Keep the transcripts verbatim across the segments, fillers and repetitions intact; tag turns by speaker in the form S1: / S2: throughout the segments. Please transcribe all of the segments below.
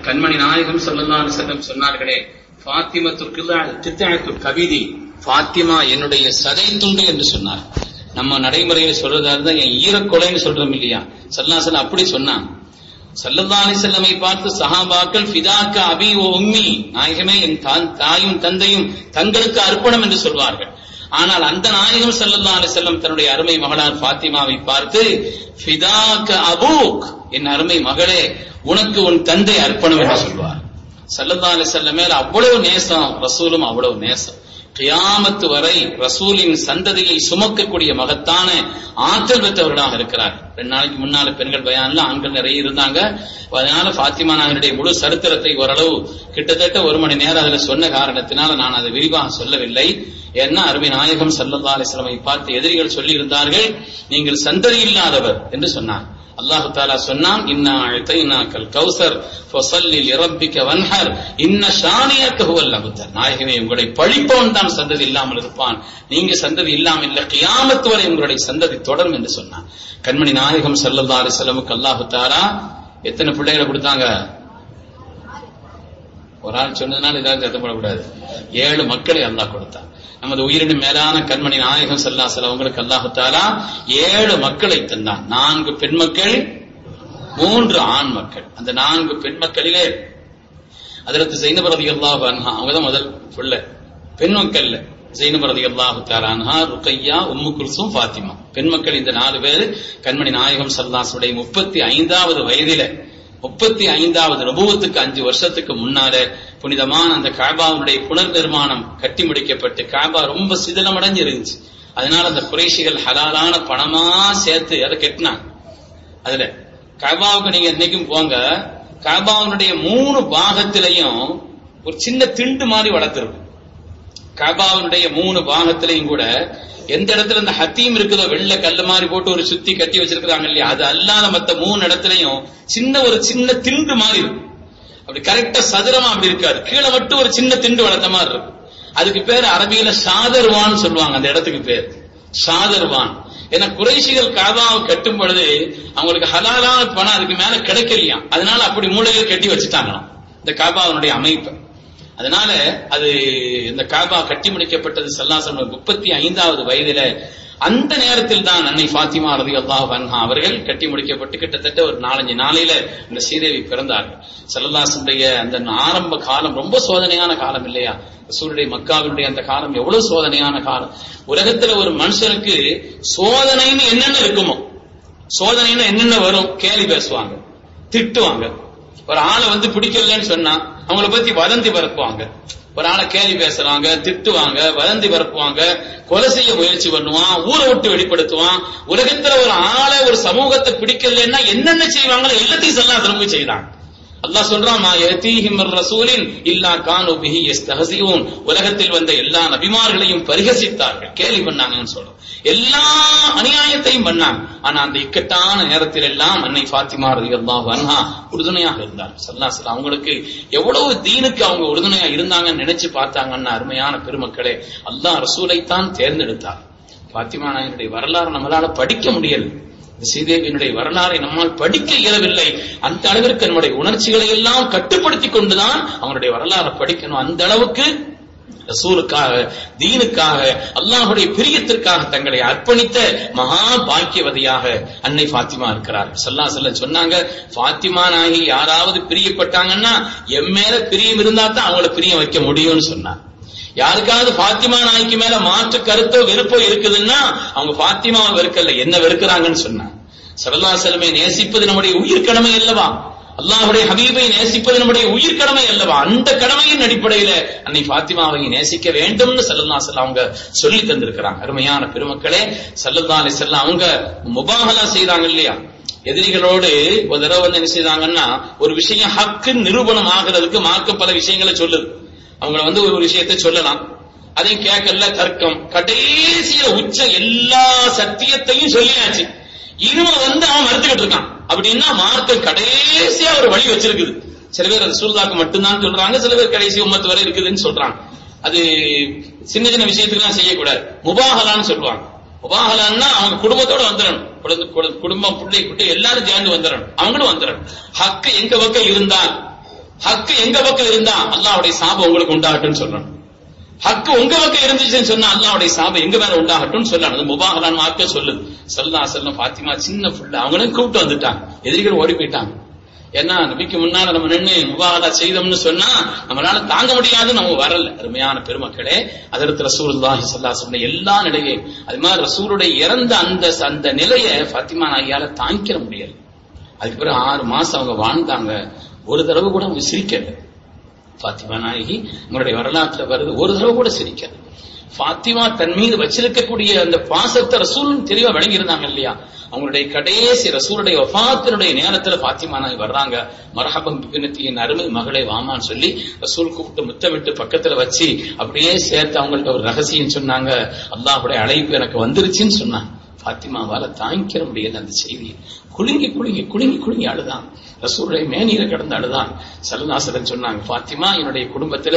S1: கண்மணி நாயகம் ஸல்லல்லாஹு அலைஹி வஸல்லம் சொன்னார்களே, ஃபாத்திமத்துல் கவிதி, ஃபாத்திமா என்னுடைய சதை துண்டு என்று சொன்னார். நம்ம நடைமுறையில சொல்றதா இருந்தா என் ஈரக்கொலைன்னு சொல்றோம் இல்லையா, ஸல்லல்லாஹு அலைஹி வஸல்லம் அப்படி சொன்னான். ஸல்லல்லாஹு அலைஹி வஸல்லமை பார்த்து சஹாபாக்கள் ஃபிதாக்க அபி வ உம்மி, நாயகமே என் தாயும் தந்தையும் தங்களுக்கு அர்ப்பணம் என்று சொல்வார்கள். ஆனால் அந்த நாயகம் ஸல்லல்லாஹு அலைஹி வஸல்லம் தன்னுடைய அருமை மகளார் ஃபாத்திமாவை பார்த்து ஃபிதாக்க அபூக், என் அருமை மகளே உனக்கு உன் தந்தை அர்ப்பணம் என்று சொல்வார். ஸல்லல்லாஹு அலைஹி வஸல்லம் மேல அவ்வளவு நேசம், ரசூலும் அவ்வளவு நேசம். கியாமத்து வரை ரசூலின் சந்ததியை சுமக்கக்கூடிய மகத்தான ஆற்றல் பெற்றவர்களாக இருக்கிறார். ரெண்டு நாளைக்கு முன்னால பெண்கள் பயான்ல ஆண்கள் நிறைய இருந்தாங்க. அதனால ஃபாத்திமா நாயகனுடைய முழு சரித்திரத்தை ஓரளவு கிட்டத்தட்ட ஒரு மணி நேரம் அதுல சொன்ன காரணத்தினால நான் அதை விரிவாக சொல்லவில்லை. ஏன்னா அருமை நாயகம் ஸல்லல்லாஹு அலைஹி வஸல்லம் பார்த்து எதிரிகள் சொல்லி இருந்தார்கள், நீங்கள் சந்ததி இல்லாதவர் என்று சொன்னார். அல்லாஹ் தஆலா சொன்னான், இன்னா அஅதைனாக்கல் கௌஸர் ஃபஸல்லி லிரப்பிக வன்ஹர் இன்ன ஷானியக ஹுவல் அப்தர். நாயகமே உங்களை பழிப்பவன் தான் சந்ததி இல்லாமல் இருப்பான், நீங்க சந்ததி இல்லாமல் இல்ல, கியாமத் வரை உங்களுடைய சந்ததி தொடரும் என்று சொன்னான். கண்மணி நாயகம் ஸல்லல்லாஹு அலைஹி வஸல்லமுக்கு அல்லாஹ் தஆலா எத்தனை பிள்ளைகளை கொடுத்தாங்க? ஒரு ஆள் சொன்னதுனால ஏதாவது சத்தப்படக்கூடாது. ஏழு மக்களை அல்லாஹ் கொடுத்தான். நமது உயிரின் மேலான கண்மணி நாயகம் ஸல்லல்லாஹு அலைஹி வஸல்லம் உங்களுக்கு அல்லாஹ் தஆலா ஏழு மக்களை தந்தான். நான்கு பெண் மக்கள், மூன்று ஆண் மக்கள். அந்த நான்கு பெண் மக்களிலே ஹஜ்ரத் ஸைனப் ரலியல்லாஹு அன்ஹா அவங்கதான் முதல் பிள்ளை. பெண் மக்கள்ல ஸைனப் ரலியல்லாஹு தஆலா அன்ஹா, ருக்கையா, உம்மு குல்சூம், ஃபாத்திமா. பெண் மக்கள் இந்த நாலு பேர் கண்மணி நாயகம் ஸல்லல்லாஹு அலைஹி வஸல்லம் முப்பத்தி ஐந்தாவது வயதில முப்பத்தி ஐந்தாவது நபுவத்துக்கு அஞ்சு வருஷத்துக்கு முன்னால புனிதமான அந்த காபாவுடைய புனர் நிர்மாணம் கட்டி முடிக்கப்பட்டு காபா ரொம்ப சிதிலமடைஞ்சு இருந்துச்சு. அதனால அந்த குறைஷிகள் ஹலாலான பணமா சேர்த்து அதை கட்டினாங்க. அதுல காபாவுக்கு நீங்க இன்னைக்கும் போங்க, காபாவுடைய மூணு பாகத்திலையும் ஒரு சின்ன திண்டு மாதிரி வளர்த்திருக்கும். காபாவுடைய மூணு பாகத்திலையும் கூட எந்த இடத்துல இந்த ஹத்தீம் இருக்குதோ, வெள்ளை கல்லு மாதிரி போட்டு ஒரு சுத்தி கட்டி வச்சிருக்காங்க இல்லையா, அது அல்லாத மத்த மூணு இடத்துலயும் சின்ன ஒரு சின்ன திண்டு மாதிரி இருக்கும். அப்படி கரெக்டா சதுரமா அப்படி இருக்காது, கீழே மட்டும் ஒரு சின்ன திண்டு வளர்த்த மாதிரி இருக்கும். அதுக்கு பேர் அரபியில ஷாதர்வான் சொல்லுவாங்க. அந்த இடத்துக்கு பேர் ஷாதர்வான். ஏன்னா குறைஷிகள் காபாவை கட்டும் பொழுது அவங்களுக்கு ஹலாலான பணம் அதுக்கு மேல கிடைக்கலையா, அதனால அப்படி மூளையில கட்டி வச்சுட்டாங்களாம் இந்த காபாவுடைய அமைப்பு. அதனால அது இந்த காபா கட்டி முடிக்கப்பட்டது ஸல்லல்லாஹு அலைஹி வஸல்லம் முப்பத்தி ஐந்தாவது வயதில. அந்த நேரத்தில் தான் அன்னை ஃபாத்திமா ரலியல்லாஹு அன்ஹா அவர்கள் கட்டி முடிக்கப்பட்டு கிட்டத்தட்ட ஒரு நாலஞ்சு நாளையில இந்த ஸ்ரீதேவி பிறந்தார்கள். ஸல்லல்லாஹு அலைஹி வஸல்லம் அந்த ஆரம்ப காலம் ரொம்ப சோதனையான காலம் இல்லையா? ரசூலுடைய மக்காவினுடைய அந்த காலம் எவ்வளவு சோதனையான காலம். உலகத்துல ஒரு மனுஷனுக்கு சோதனைன்னு என்னென்ன இருக்குமோ, சோதனைன்னு என்னென்ன வரும், கேலி பேசுவாங்க, திட்டுவாங்க. ஒரு ஆளை வந்து பிடிக்கலன்னு சொன்னா அவங்கள பத்தி வதந்தி பரப்புவாங்க. ஒரு ஆளை கேலி பேசுறாங்க, திட்டுவாங்க, வதந்தி பரப்புவாங்க, கொலை செய்ய முயற்சி பண்ணுவான், ஊரை விட்டு வெளிப்படுத்துவான். உலகத்துல ஒரு ஆளை ஒரு சமூகத்தை பிடிக்கலன்னா என்னென்ன செய்வாங்களோ எல்லாத்தையும் ஸல்லல்லாஹு அலைஹி வஸல்லம் செய்தாங்க. அல்லாஹ் சொல்றான், மா யதீஹிம் ரசூலின் இல்லா கானு பிஹி யஸ்தஹஸிஊன். உலகத்தில் வந்த எல்லா நபிமார்களையும் பரிகசித்தார்கள், கேலி பண்ணாங்கன்னு சொல்றோம். எல்லா அநியாயத்தையும் பண்ணாங்க. ஆனா அந்த இக்கட்டான நேரத்தில் எல்லாம் அன்னை ஃபாத்திமா ரலியல்லாஹு அன்ஹா உறுதுணையாக இருந்தார். ஸல்லல்லாஹு அலைஹி வஸல்லம் அவங்களுக்கு எவ்வளவு தீனுக்கு அவங்க உறுதுணையா இருந்தாங்கன்னு நினைச்சு பார்த்தாங்கன்னா அருமையான பெருமக்களே, அல்லாஹ் ரசூலைத்தான் தேர்ந்தெடுத்தார். ஃபாத்திமா நாயனுடைய வரலாறு நம்மளால படிக்க முடியல, ஸ்ரீதேவியினுடைய வரலாறை நம்மால் படிக்க இயலவில்லை. அந்த அளவிற்கு நம்முடைய உணர்ச்சிகளை எல்லாம் கட்டுப்படுத்தி கொண்டுதான் அவனுடைய வரலாறை படிக்கணும். அந்த அளவுக்கு ரசூலுக்காக, தீனுக்காக, அல்லாஹுடைய பிரியத்திற்காக தங்களை அர்ப்பணித்த மகா பாக்கியவதியாக அன்னை ஃபாத்திமா இருக்கிறார். ஸல்லல்லாஹு அலைஹி வஸல்லம் சொன்னாங்க, ஃபாத்திமா நாயகி யாராவது பிரியப்பட்டாங்கன்னா என் மேல பிரியம் இருந்தா தான் அவங்கள பிரியம் வைக்க முடியும்னு சொன்னார். யாருக்காவது ஃபாத்திமா நாய்க்கு மேல மாற்று கருத்தோ வெறுப்போ இருக்குதுன்னா அவங்க ஃபாத்திமாவை வெறுக்கல, என்ன வெறுக்கிறாங்கன்னு சொன்னாங்க. ஸல்லல்லாஹு அலைஹி வஸல்லம் நேசிப்பது நம்முடைய உயிர் கடமை அல்லவா? அல்லாஹ்வுடைய ஹபீபை நேசிப்பது நம்முடைய உயிர் கடமை அல்லவா? அந்த கடமையின் அடிப்படையில அன்னை ஃபாத்திமாவை நேசிக்க வேண்டும்னு ஸல்லல்லாஹு அலைஹி வஸல்லம் அவங்க சொல்லி தந்திருக்கிறாங்க. அருமையான பெருமக்களே, ஸல்லல்லாஹு அலைஹி வஸல்லம் அவங்க முபாஹலா செய்தாங்க இல்லையா? எதிரிகளோடு ஒரு தடவை வந்து என்ன செய்தாங்கன்னா, ஒரு விஷயம் ஹக்கு நிரூபணம் ஆகிறதுக்கு மார்க்க பல விஷயங்களை சொல்லுது. அவங்கள வந்து ஒரு விஷயத்தை சொல்லலாம், அதையும் கேட்கல, தர்க்கம், கடைசியில உச்ச எல்லா சத்தியத்தையும் சொல்லியாச்சு, இனிமே வந்து அவன் மறுத்துக்கிட்டு இருக்கான் அப்படின்னா மார்க்கம் கடைசியா ஒரு வழி வச்சிருக்குது. சில பேர் ரசூலுல்லாஹ்க்கு மட்டும்தான் சொல்றாங்க, சில பேர் கடைசி உம்மத்து வரை இருக்குதுன்னு சொல்றாங்க. அது சின்ன சின்ன விஷயத்துக்கு எல்லாம் செய்யக்கூடாது, முபாஹலான்னு சொல்லுவாங்க. முபாஹலான்னா அவங்க குடும்பத்தோட வந்துடணும், குடும்பம், பிள்ளை, குட்டி எல்லாரும் சேர்ந்து வந்துடணும், அவங்களும் வந்துடணும். ஹக்கு எங்க பக்கம் இருந்தால் ஹக்கு எங்க பக்கம் இருந்தா அல்லாஹ்வுடைய சாபம் உங்களுக்கு உண்டாகட்டும் சொல்லணும். ஹக்கு உங்க பக்கம் இருந்துச்சுன்னு சொன்னா அல்லாஹ்வுடைய சாபம் எங்க மேல உண்டாகட்டும் சொல்லணும். அது முபாஹலான் வார்த்தை சொல்லுது. ஸல்லல்லாஹு அலைஹி வஸல்லம் ஃபாத்திமா சின்ன புள்ள, அவங்களும் கூப்பிட்டு வந்துட்டாங்க. எதிரிகள் ஓடி போயிட்டாங்க. ஏன்னா நபிக்கு முன்னால நம்ம நின்று முபாஹலா செய்தோம்னு சொன்னா நம்மளால தாங்க முடியாது, நம்ம வரல. அருமையான பெருமக்களே, அதற்கு ரசூலுல்லாஹி ஸல்லல்லாஹு அலைஹி வஸல்லம் எல்லா நிலையையும் அது மாதிரி ரசூலுடைய இறந்த அந்த அந்த நிலையை ஃபாத்திமா நாயியால தாங்கிக்க முடியல. அதுக்கு பிறகு ஆறு மாசம் அவங்க வாழ்ந்தாங்க. ஒரு தடவை கூட அவங்க சிரிக்கல. ஃபாத்திமா நாயகி உங்களுடைய வரலாற்றுல வருது, ஒரு தடவை கூட சிரிக்கல. ஃபாத்திமா தன் மீது வச்சிருக்கக்கூடிய அந்த பாசத்தை ரசூல் தெளிவா விளங்கி இருந்தாங்க இல்லையா? அவங்களுடைய கடைசி ரசூலுடைய வஃபாத்தினுடைய நேரத்துல ஃபாத்திமா நாயகி வர்றாங்க. மர்ஹபம் பிபினத்தியின் அருமை மகளே வாமான்னு சொல்லி ரசூல் கூப்பிட்டு முத்தமிட்டு பக்கத்துல வச்சு அப்படியே சேர்த்து அவங்கள்ட்ட ஒரு ரகசியம் சொன்னாங்க. அல்லாஹ்வுடைய அழைப்பு எனக்கு வந்துருச்சுன்னு சொன்னாங்க. ஃபாத்திமாவால தாங்கிக்க முடியாது அந்த செய்தியை. குலுங்கி குலுங்கி குலுங்கி குலுங்கி அழுதான். ரசூலுடைய மேனியில கடந்து அழுதான். ஸல்லல்லாஹு அலைஹி வஸல்லம் சொன்னாங்க, ஃபாத்திமா என்னுடைய குடும்பத்துல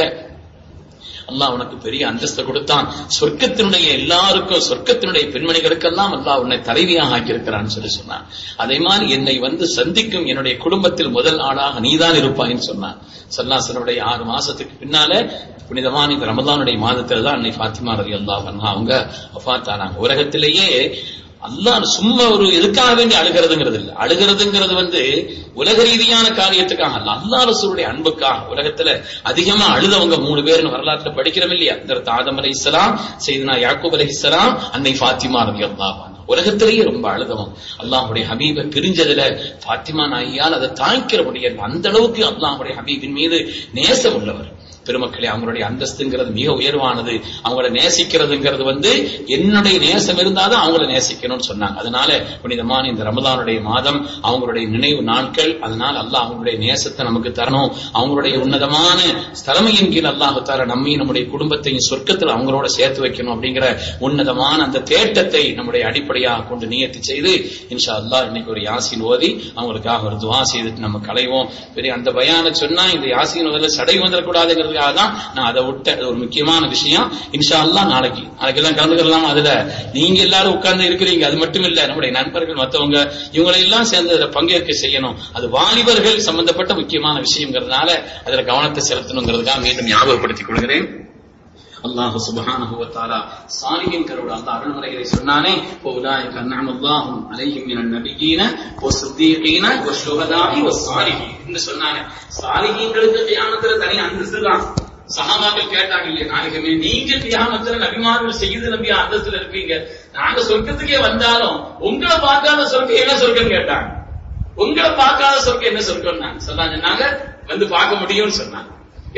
S1: அல்லாஹ் உனக்கு பெரிய அந்தஸ்தை கொடுத்தான். சொர்க்கத்தினுடைய எல்லாருக்கும், சொர்க்கத்தினுடைய பெண்மணிகளுக்கெல்லாம் அல்லாஹ் உன்னை தலைவியாக ஆக்கியிருக்கிறான்னு சொல்லி சொன்னான். அதே மாதிரி என்னை வந்து சந்திக்கும் என்னுடைய குடும்பத்தில் முதல் ஆளாக நீதான் இருப்பாயின்னு சொன்னான். ஸல்லல்லாஹு அலைஹி வஸல்லம் ஆறு மாசத்துக்கு பின்னால புனிதமான இந்த ரமலானுடைய மாதத்துல தான் அன்னை ஃபாத்திமா ரலியல்லாஹு அன்ஹா அவங்க வஃபாத் ஆனாங்க. உலகத்திலேயே அல்லாஹ் சும்மா ஒரு எதுக்காக வேண்டி அழுகிறதுங்கிறது இல்ல. அழுகிறதுங்கிறது வந்து உலக ரீதியான காரியத்துக்காக அல்ல, அல்லாஹ் ரசூலுடைய அன்புக்காக. உலகத்துல அதிகமா அழுதவங்க மூணு பேர்னு வரலாற்றுல படிக்கிறோம் இல்லையா? ஆதம் அலைஹிஸ்ஸலாம், சையதுனா யாக்கூப் அலைஹிஸ்ஸலாம், அன்னை ஃபாத்திமா ரலியல்லாஹு அன்ஹா. உலகத்திலேயே ரொம்ப அழுதவன். அல்லாஹ்வுடைய ஹபீபை பிரிஞ்சதுல ஃபாத்திமா நாயியால் அதை தாங்கிக்கிற முடியல. அந்த அளவுக்கு அல்லாஹ்வுடைய ஹபீபின் மீது நேசம் உள்ளவர். பெருமக்களே, அவங்களுடைய அந்தஸ்துங்கிறது மிக உயர்வானது. அவங்கள நேசிக்கிறதுங்கிறது வந்து என்னுடைய நேசம் இருந்தாதான் அவங்கள நேசிக்கணும்னு சொன்னாங்க. அதனால புனிதமான இந்த ரமலானுடைய மாதம் அவங்களுடைய நினைவு நாட்கள். அதனால அல்லாஹ் அவங்களுடைய நேசத்தை நமக்கு தரணும். அவங்களுடைய உன்னதமான தலைமையின் கீழ் அல்லாஹ் தஆலா நம்மையும் நம்முடைய குடும்பத்தையும் சொர்க்கத்தில் அவங்களோட சேர்த்து வைக்கணும் அப்படிங்கிற உன்னதமான அந்த தேட்டத்தை நம்முடைய அடிப்படையாக கொண்டு நியத்தி செய்து இன்ஷா அல்லாஹ் இன்னைக்கு ஒரு யாசீன் ஓதி அவங்களுக்காக ஒரு துஆ செய்துட்டு நம்ம கலைவோம். பெரிய அந்த பயான சொன்னா இந்த யாசீன் ஓதல சடை வந்துடக்கூடாதுங்கிறது தான் நான் அதை விட்ட ஒரு முக்கியமான விஷயம். இன்ஷா அல்லாஹ் நாளைக்கு நாளைக்கு எல்லாம் கலந்துக்கலாம். அதுல நீங்க எல்லாரும் உட்கார்ந்து இருக்கிறீங்க, அது மட்டும் இல்ல, நம்முடைய நண்பர்கள் மற்றவங்க இவங்களை எல்லாம் சேர்ந்து அதில் பங்கேற்க செய்யணும். அது வாலிபர்கள் சம்பந்தப்பட்ட முக்கியமான விஷயங்கிறதுனால அதுல கவனத்தை செலுத்தணுங்கிறதுக்காக மீண்டும் ஞாபகப்படுத்திக் கொள்கிறேன். அல்லாஹ் சுப்ஹானஹு வ தஆலா சாலிஹின் கரோட அல்லாஹ் அருள்முறைகளை சொன்னானே, உலாயிக அன்அமல்லாஹு அலைஹிம் மினன் நபியீன வ ஸித்தீகீன வ ஷுஹதாஇ வ ஸாலிஹீன் என்று சொன்னானே. சாலிஹீன்களுக்கு கியாமத்துல தனி அந்தஸ்து தான். சஹாபாக்கள் கேட்டாங்க இல்லையா, நாயகமே நீங்க கியாமத்துல நபிமார்கள் செய்து நபி அந்தஸ்துல இருப்பீங்க, நாங்க சொர்க்கத்துக்கே வந்தாலும் உங்களை பார்க்காத சொர்க்கம் என்ன சொர்க்கம் கேட்டாங்க. உங்களை பார்க்காத சொர்க்கம் என்ன சொர்க்கம் சொன்னாங்க. வந்து பார்க்க முடியும்னு சொன்னாங்க.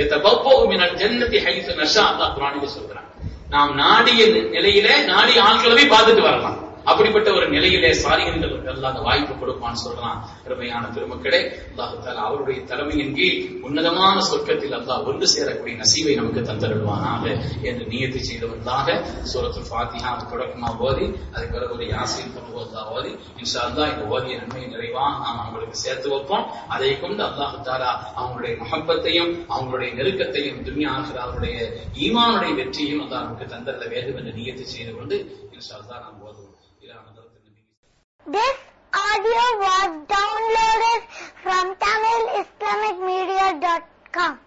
S1: நாம் நாடிய நிலையிலே நாடி ஆட்களவே பார்த்துட்டு வரலாம். அப்படிப்பட்ட ஒரு நிலையிலே சாலிஹீன்களுக்கு அல்லாஹ் அந்த வாய்ப்பு கொடுப்பான்னு சொல்லலாம். அருமையான பெருமக்களே, அல்லாஹ் தஆலா அவருடைய தலைமையின் கீழ் உன்னதமான சொர்க்கத்தில் அல்லாஹ் ஒன்று சேரக்கூடிய நசீவை நமக்கு தந்தருள்வானாக என்று நியத்தி செய்தவர்களாக சூரத்துல் ஃபாத்திஹா தொடக்கமா ஓதி அதுக்கு பிறகு ஒரு யாசீன் கொண்டு ஓதி இன்ஷா அல்லாஹ் இந்த ஓதிய நன்மையை நிறைவாக நாம் அவங்களுக்கு சேர்த்து வைப்போம். அதை கொண்டு அல்லாஹ் தஆலா அவங்களுடைய மஹப்பத்தையும் அவங்களுடைய நெருக்கத்தையும் துன்யா ஆகிராவுடைய ஈமானுடைய வெற்றியும் அல்லாஹ் நமக்கு தந்தரல வேண்டும் என்று நியத்தி செய்து கொண்டு இன்ஷா அல்லாஹ் நாம் ஓதுவோம்.
S2: This audio was downloaded from Tamil Islamic Media dot com.